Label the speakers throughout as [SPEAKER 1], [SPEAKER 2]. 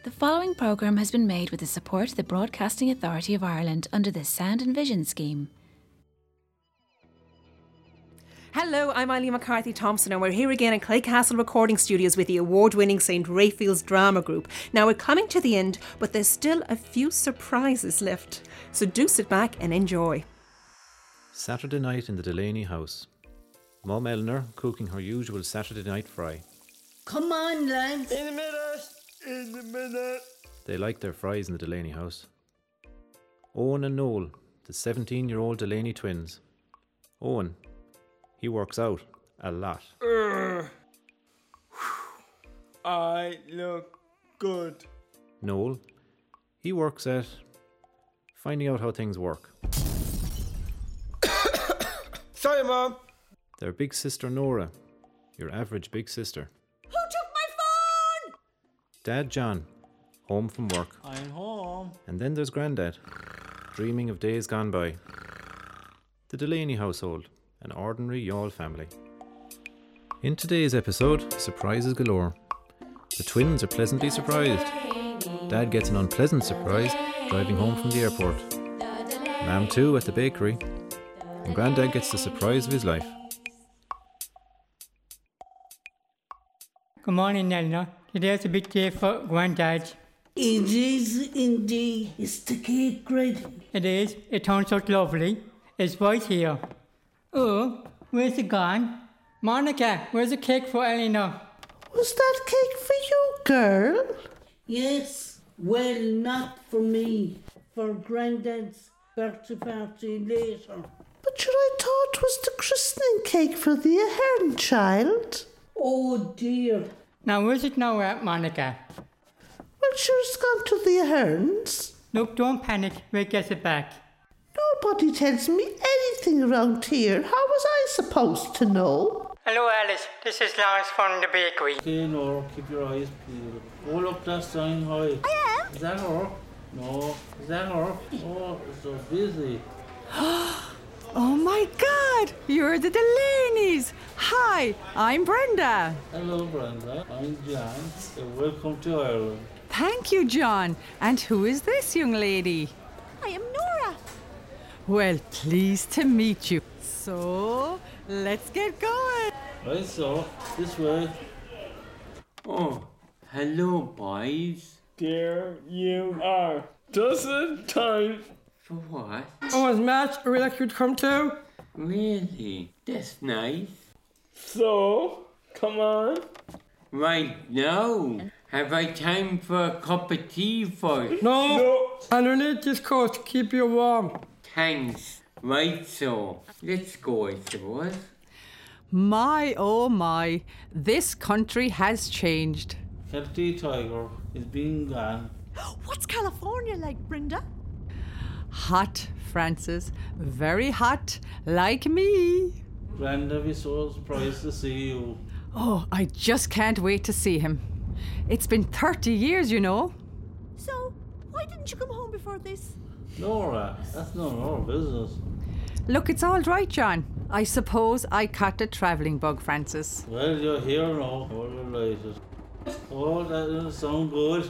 [SPEAKER 1] The following programme has been made with the support of the Broadcasting Authority of Ireland under the Sound and Vision Scheme.
[SPEAKER 2] Hello, I'm Eileen McCarthy Thompson and we're here again in Claycastle Recording Studios with the award-winning St Raphael's Drama Group. Now we're coming to the end, but there's still a few surprises left. So do sit back and enjoy.
[SPEAKER 3] Saturday night in the Delaney house. Mum Eleanor cooking her usual Saturday night fry.
[SPEAKER 4] Come on, lads.
[SPEAKER 5] In a minute.
[SPEAKER 3] They like their fries in the Delaney house. Owen and Noel, the 17-year-old Delaney twins. Owen, he works out a lot.
[SPEAKER 5] I look good.
[SPEAKER 3] Noel, he works at finding out how things work.
[SPEAKER 5] Sorry, Mom.
[SPEAKER 3] Their big sister Nora, your average big sister.
[SPEAKER 4] Who took my phone?
[SPEAKER 3] Dad John, home from work.
[SPEAKER 5] I'm home.
[SPEAKER 3] And then there's Grandad, dreaming of days gone by. The Delaney household, an ordinary Youghal family. In today's episode, surprises galore. The twins are pleasantly surprised. Dad gets an unpleasant surprise driving home from the airport. Mam too at the bakery. And Grandad gets the surprise of his life.
[SPEAKER 6] Good morning, Eleanor. Today's a big day for Grandad.
[SPEAKER 4] It is indeed. Is the cake ready?
[SPEAKER 6] It is. It turns out lovely. It's right here. Oh, where's it gone? Monica, where's the cake for Eleanor?
[SPEAKER 7] Was that cake for you, girl?
[SPEAKER 4] Yes. Well, not for me. For Grandad's birthday party later.
[SPEAKER 7] But sure, I thought it was the christening cake for the Ahern child.
[SPEAKER 4] Oh dear.
[SPEAKER 6] Now, where's it now at, Monica?
[SPEAKER 7] Well, sure, it's gone to the Aherns.
[SPEAKER 6] Look, don't panic. We'll get it back.
[SPEAKER 7] Nobody tells me anything around here. How was I supposed to know?
[SPEAKER 6] Hello, Alice. This is Lawrence from the bakery.
[SPEAKER 5] Okay, Nora, keep your eyes peeled. Hold up that sign high.
[SPEAKER 8] I am.
[SPEAKER 5] Is that her? No. Is that her? Oh, it's so busy.
[SPEAKER 8] Oh my God, you're the Delaneys. Hi, I'm Brenda.
[SPEAKER 5] Hello, Brenda. I'm John. Welcome to Ireland.
[SPEAKER 8] Thank you, John. And who is this young lady?
[SPEAKER 9] I am Nora.
[SPEAKER 8] Well, pleased to meet you. So, let's get going.
[SPEAKER 5] Right, so, this way.
[SPEAKER 10] Oh, hello, boys.
[SPEAKER 5] There you are. Just in time.
[SPEAKER 10] For what?
[SPEAKER 6] Oh, is Matt really like you to come too?
[SPEAKER 10] Really? That's nice.
[SPEAKER 5] So, come on.
[SPEAKER 10] Right now, have I time for a cup of tea first?
[SPEAKER 6] No. Underneath this coat to keep you warm.
[SPEAKER 10] Thanks. Right, so, let's go, I suppose.
[SPEAKER 8] My, oh my, this country has changed.
[SPEAKER 5] Celtic Tiger is being gone.
[SPEAKER 9] What's California like, Brenda?
[SPEAKER 8] Hot, Francis. Very hot, like me.
[SPEAKER 5] Brenda, we're so surprised to see you.
[SPEAKER 8] Oh, I just can't wait to see him. It's been 30 years, you know.
[SPEAKER 9] So, why didn't you come home before this?
[SPEAKER 5] Nora, that's none of our business.
[SPEAKER 8] Look, it's all right, John. I suppose I caught the travelling bug, Francis.
[SPEAKER 5] Well, you're here now. We're delighted. Oh, that doesn't sound good.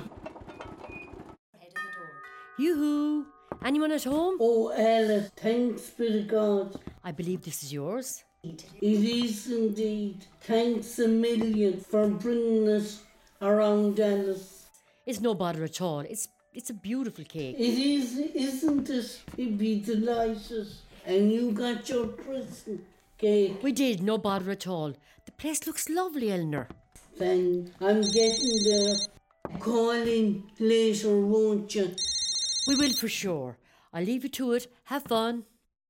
[SPEAKER 11] Yoo-hoo! Anyone at home?
[SPEAKER 4] Oh, Ella, thanks be to God.
[SPEAKER 11] I believe this is yours.
[SPEAKER 4] It is indeed. Thanks a million for bringing it around Alice.
[SPEAKER 11] It's no bother at all. It's a beautiful cake.
[SPEAKER 4] It is, isn't it? He'd be delighted. And you got your christening cake.
[SPEAKER 11] We did, no bother at all. The place looks lovely, Eleanor.
[SPEAKER 4] Thanks. I'm getting there. Call in later, won't you?
[SPEAKER 11] We will for sure. I'll leave you to it. Have fun.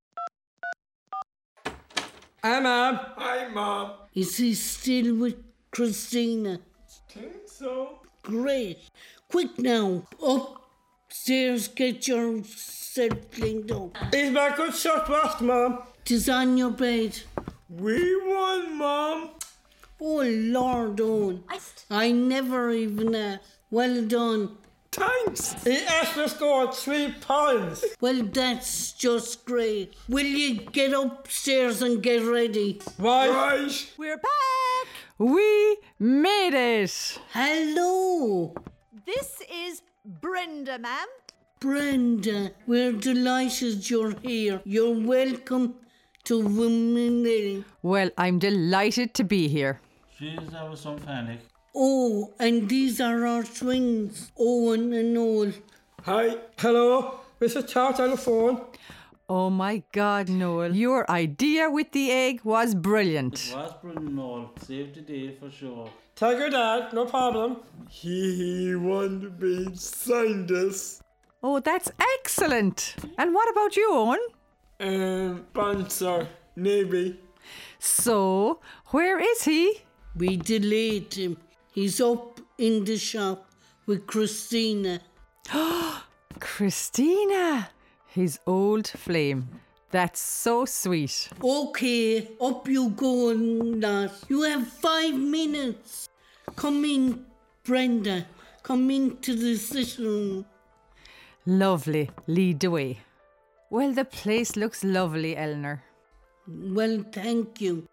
[SPEAKER 6] Hi, Mom.
[SPEAKER 5] Hi, Mom.
[SPEAKER 4] Is he still with Christina?
[SPEAKER 5] Think so.
[SPEAKER 4] Great. Quick now. Upstairs, get yourself cleaned up.
[SPEAKER 5] Is my good shot washed, Mom?
[SPEAKER 4] 'Tis on your bed.
[SPEAKER 5] We won, Mom.
[SPEAKER 4] Oh, Lord, Owen. I never even asked. Well done.
[SPEAKER 5] Thanks. He actually scored 3 points.
[SPEAKER 4] Well, that's just great. Will you get upstairs and get ready?
[SPEAKER 5] Right.
[SPEAKER 8] We're back. We made it.
[SPEAKER 4] Hello.
[SPEAKER 9] This is Brenda, ma'am.
[SPEAKER 4] Brenda, we're delighted you're here. You're welcome to Women.
[SPEAKER 8] Well, I'm delighted to be here.
[SPEAKER 5] Jeez, that was some panic.
[SPEAKER 4] Oh, and these are our twins, Owen and Noel.
[SPEAKER 6] Hi, hello, Mr. Tart on the phone.
[SPEAKER 8] Oh my God, Noel. Your idea with the egg was brilliant.
[SPEAKER 5] It was brilliant, Noel. Saved the day for sure.
[SPEAKER 6] Tell your dad, no problem. He wanted me to sign this.
[SPEAKER 8] Oh, that's excellent. And what about you, Owen?
[SPEAKER 6] Bouncer, Navy.
[SPEAKER 8] So, where is he?
[SPEAKER 4] We delayed him. He's up in the shop with Christina.
[SPEAKER 8] Christina, his old flame. That's so sweet.
[SPEAKER 4] Okay, up you go, lad. You have 5 minutes. Come in, Brenda. Come into the sitting room.
[SPEAKER 8] Lovely. Lead the way. Well, the place looks lovely, Eleanor.
[SPEAKER 4] Well, thank you.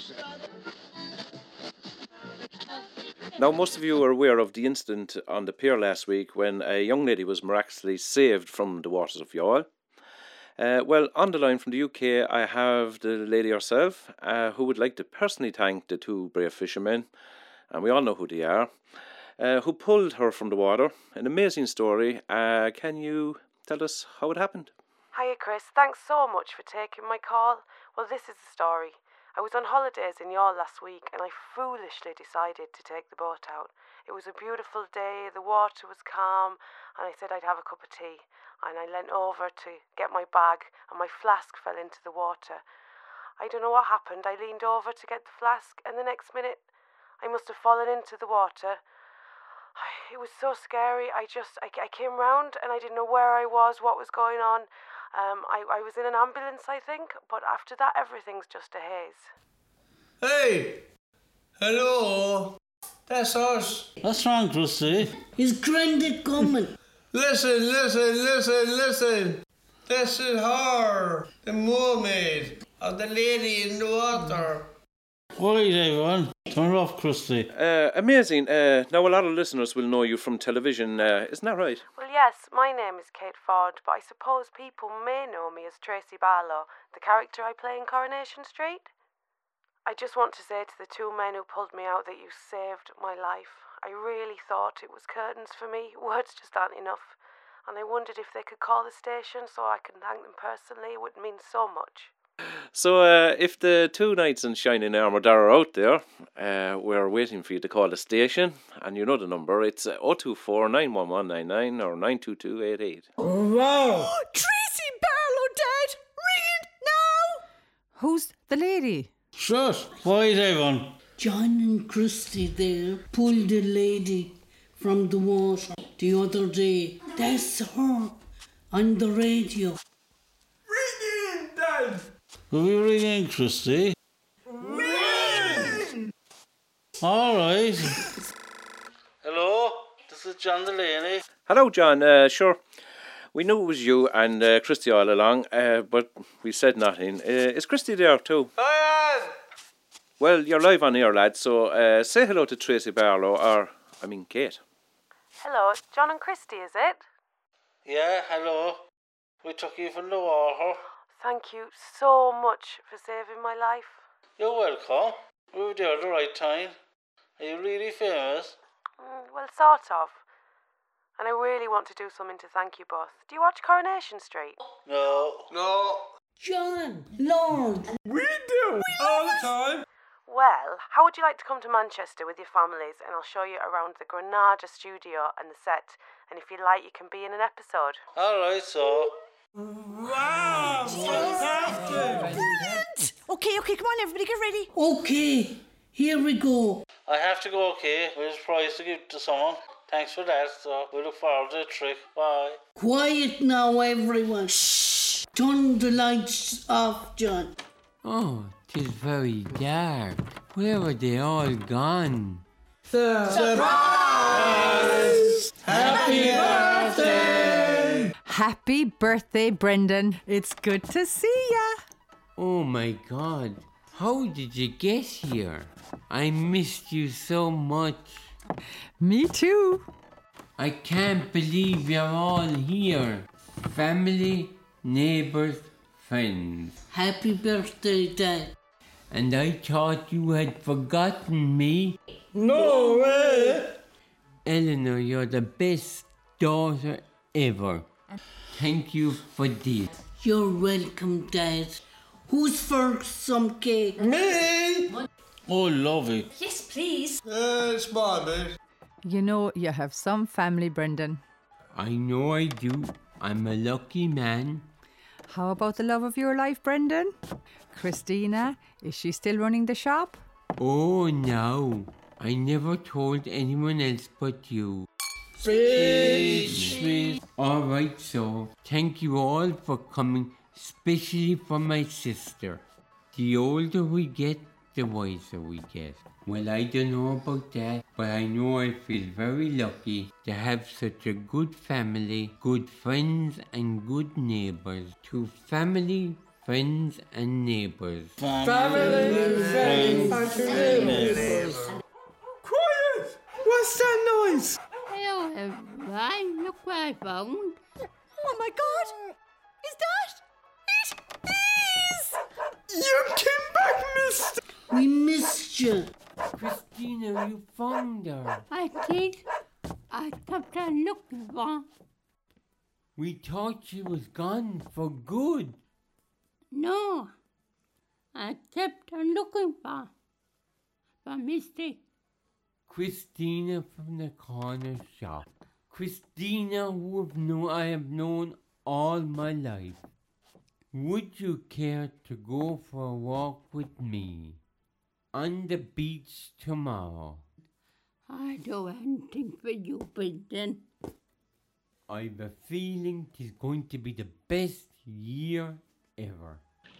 [SPEAKER 3] Now, most of you are aware of the incident on the pier last week when a young lady was miraculously saved from the waters of Youghal. Well, on the line from the UK, I have the lady herself, who would like to personally thank the 2 brave fishermen, and we all know who they are, who pulled her from the water. An amazing story. Can you tell us how it happened?
[SPEAKER 12] Hiya, Chris. Thanks so much for taking my call. Well, this is the story. I was on holidays in Youghal last week and I foolishly decided to take the boat out. It was a beautiful day, the water was calm, and I said I'd have a cup of tea. And I leant over to get my bag and my flask fell into the water. I don't know what happened. I leaned over to get the flask and the next minute I must have fallen into the water. It was so scary. I came round and I didn't know where I was, what was going on. I was in an ambulance, I think, but after that, everything's just a haze.
[SPEAKER 7] Hey! Hello! That's us.
[SPEAKER 5] What's wrong, Christy?
[SPEAKER 4] Is Granda coming?
[SPEAKER 7] Listen. This is her, the mermaid, or the lady in the water.
[SPEAKER 5] Right, everyone. Turn it off, Christy.
[SPEAKER 3] Amazing. Now, a lot of listeners will know you from television, isn't that right?
[SPEAKER 12] Well, yes, my name is Kate Ford, but I suppose people may know me as Tracy Barlow, the character I play in Coronation Street. I just want to say to the 2 men who pulled me out that you saved my life. I really thought it was curtains for me. Words just aren't enough. And I wondered if they could call the station so I can thank them personally. It would mean so much.
[SPEAKER 3] So, if the 2 knights in shining armour are out there, we're waiting for you to call the station, and you know the number. It's 024 911 99 or 92288.
[SPEAKER 6] Wow!
[SPEAKER 9] Tracy Barlow dead! Ring it now!
[SPEAKER 8] Who's the lady?
[SPEAKER 5] Shush! Quiet, everyone.
[SPEAKER 4] John and Christy there pulled a lady from the water the other day. That's her on the radio.
[SPEAKER 7] Ring in, Dad!
[SPEAKER 5] Will we ring in, Christy?
[SPEAKER 7] Ring!
[SPEAKER 5] All right. Hello, this is John Delaney.
[SPEAKER 3] Hello, John. Sure. We knew it was you and Christy all along, but we said nothing. Is Christy there too?
[SPEAKER 7] I am!
[SPEAKER 3] Well, you're live on air, lad, so say hello to Tracy Barlow, Kate.
[SPEAKER 12] Hello, it's John and Christy, is it?
[SPEAKER 5] Yeah, hello. We took you from the water.
[SPEAKER 12] Thank you so much for saving my life.
[SPEAKER 5] You're welcome. We were there at the right time. Are you really famous?
[SPEAKER 12] Well, sort of. And I really want to do something to thank you both. Do you watch Coronation Street?
[SPEAKER 5] No.
[SPEAKER 4] John, Lord.
[SPEAKER 7] We do! All the time!
[SPEAKER 12] Well, how would you like to come to Manchester with your families and I'll show you around the Granada studio and the set, and if you like you can be in an episode.
[SPEAKER 5] Alright, so.
[SPEAKER 7] Wow! Fantastic!
[SPEAKER 9] Brilliant! Okay, come on, everybody, get ready.
[SPEAKER 4] Okay, here we go.
[SPEAKER 5] I have to go, okay? We have a prize to give to someone. Thanks for that, so we look forward to the trick. Bye.
[SPEAKER 4] Quiet now, everyone. Shh! Turn the lights off, John.
[SPEAKER 10] Oh, 'tis very dark. Where are they all gone?
[SPEAKER 7] Surprise! Happy birthday!
[SPEAKER 8] Happy birthday, Brendan. It's good to see ya.
[SPEAKER 10] Oh my God. How did you get here? I missed you so much.
[SPEAKER 8] Me too.
[SPEAKER 10] I can't believe you're all here. Family, neighbours, friends.
[SPEAKER 4] Happy birthday, Dad.
[SPEAKER 10] And I thought you had forgotten me.
[SPEAKER 9] No way!
[SPEAKER 10] Eleanor, you're the best daughter ever. Thank you for this.
[SPEAKER 4] You're welcome, Dad. Who's for some cake?
[SPEAKER 9] Me!
[SPEAKER 5] Oh, lovely.
[SPEAKER 1] Yes, please.
[SPEAKER 9] Small bit.
[SPEAKER 8] You know, you have some family, Brendan.
[SPEAKER 10] I know I do. I'm a lucky man.
[SPEAKER 8] How about the love of your life, Brendan? Christina, is she still running the shop?
[SPEAKER 10] Oh, no. I never told anyone else but you.
[SPEAKER 9] Speech.
[SPEAKER 10] All right, so thank you all for coming, especially for my sister. The older we get, the wiser we get. Well, I don't know about that, but I know I feel very lucky to have such a good family, good friends and good neighbours. To family, friends and neighbours.
[SPEAKER 9] Family, friends, and neighbours. Quiet! What's that noise?
[SPEAKER 13] Hello, everyone. Look what I found.
[SPEAKER 9] Oh my God! Is that? It is! You came back, mister!
[SPEAKER 4] We missed you.
[SPEAKER 10] Christina, you found her.
[SPEAKER 13] I did. I kept on looking for.
[SPEAKER 10] We thought she was gone for good.
[SPEAKER 13] No. I kept on looking for Misty.
[SPEAKER 10] Christina from the corner shop. Christina, who I have known all my life. Would you care to go for a walk with me on the beach tomorrow?
[SPEAKER 13] I do anything for you, Brendan.
[SPEAKER 10] I've a feeling it's going to be the best year ever.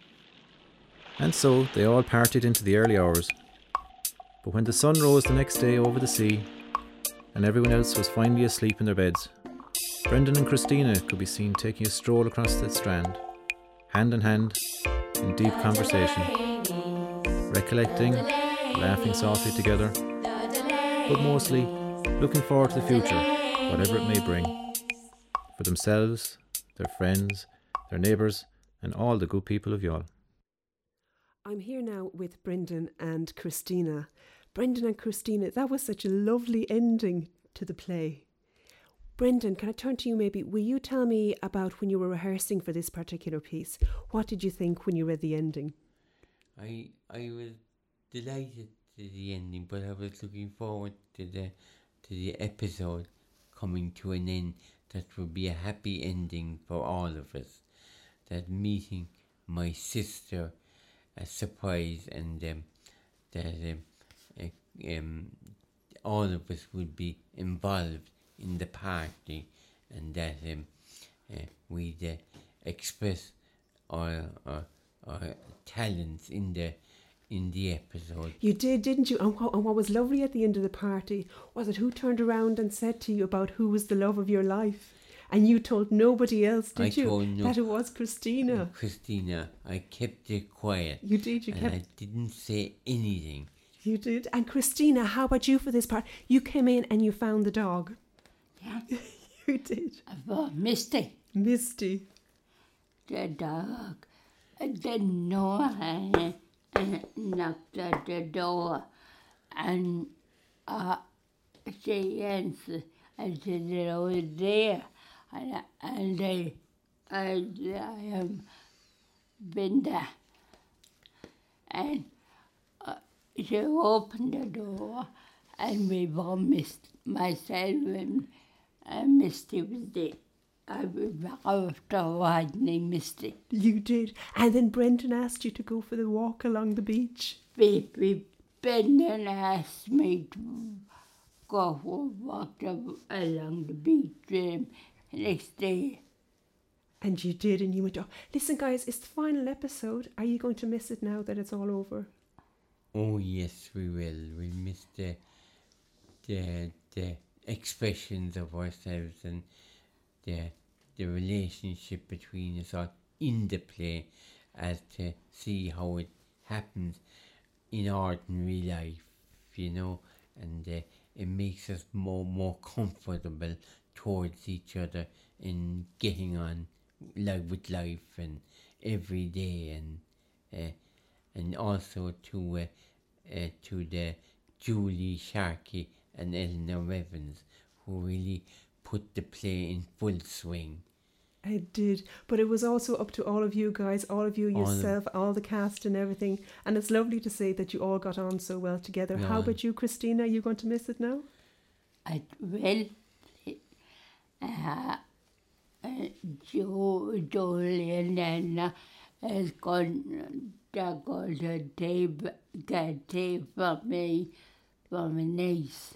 [SPEAKER 3] And so they all partied into the early hours. But when the sun rose the next day over the sea, and everyone else was finally asleep in their beds, Brendan and Christina could be seen taking a stroll across the strand, hand in hand, in deep conversation, recollecting, laughing softly together, but mostly looking forward to the future, whatever it may bring, for themselves, their friends, their neighbours, and all the good people of Youghal.
[SPEAKER 12] I'm here now with Brendan and Christina. Brendan and Christina, that was such a lovely ending to the play. Brendan, can I turn to you maybe? Will you tell me about when you were rehearsing for this particular piece? What did you think when you read the ending?
[SPEAKER 10] I was delighted to the ending, but I was looking forward to the episode coming to an end. That would be a happy ending for all of us. That meeting my sister, a surprise, and that all of us would be involved in the party, and that we'd express our talents in the episode.
[SPEAKER 12] You did, didn't you? And what was lovely at the end of the party was it who turned around and said to you about who was the love of your life? And you told nobody else, did you?
[SPEAKER 10] Told
[SPEAKER 12] that it was Christina.
[SPEAKER 10] Christina, I kept it quiet.
[SPEAKER 12] You did,
[SPEAKER 10] I didn't say anything.
[SPEAKER 12] You did. And Christina, how about you for this part? You came in and you found the dog.
[SPEAKER 13] Yeah.
[SPEAKER 12] You did.
[SPEAKER 13] I found Misty.
[SPEAKER 12] Misty.
[SPEAKER 13] The dog. I didn't know I knocked at the door, and she answered. I said that I was there, and I am Binda, and she opened the door, and we both missed myself and Misty was there. I was after widening Misty.
[SPEAKER 12] You did. And then Brendan asked you to go for the walk along the beach.
[SPEAKER 13] Brendan asked me to go for a walk along the beach next day.
[SPEAKER 12] And you did, and you went, oh, listen guys, it's the final episode. Are you going to miss it now that it's all over?
[SPEAKER 10] Oh yes, we will. We'll miss the expressions of ourselves and the relationship between us all in the play, as to see how it happens in ordinary life, you know, and it makes us more comfortable towards each other in getting on with life and every day, and also to the Julie Sharkey and Eleanor Evans, who really put the play in full swing.
[SPEAKER 2] It did, but it was also up to all of you guys, all of you yourself, all the cast and everything. And it's lovely to say that you all got on so well together.
[SPEAKER 10] Yeah.
[SPEAKER 2] How about you, Christina? Are you going to miss it now?
[SPEAKER 13] Jolie and Anna is going to tape for me from a niece.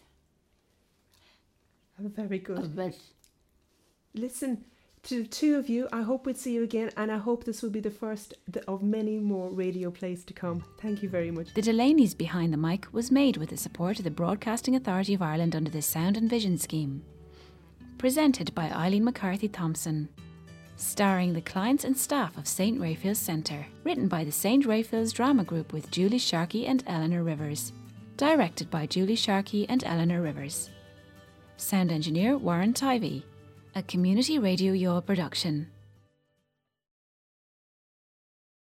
[SPEAKER 2] Oh, very good. Listen, to the two of you, I hope we'll see you again, and I hope this will be the first of many more radio plays to come. Thank you very much.
[SPEAKER 1] The Delaney's Behind the Mic was made with the support of the Broadcasting Authority of Ireland under the Sound and Vision Scheme. Presented by Eileen McCarthy Thompson. Starring the clients and staff of St. Raphael's Centre. Written by the St. Raphael's Drama Group with Julie Sharkey and Eleanor Rivers. Directed by Julie Sharkey and Eleanor Rivers. Sound engineer Warren Tivey. A Community Radio Yaw production.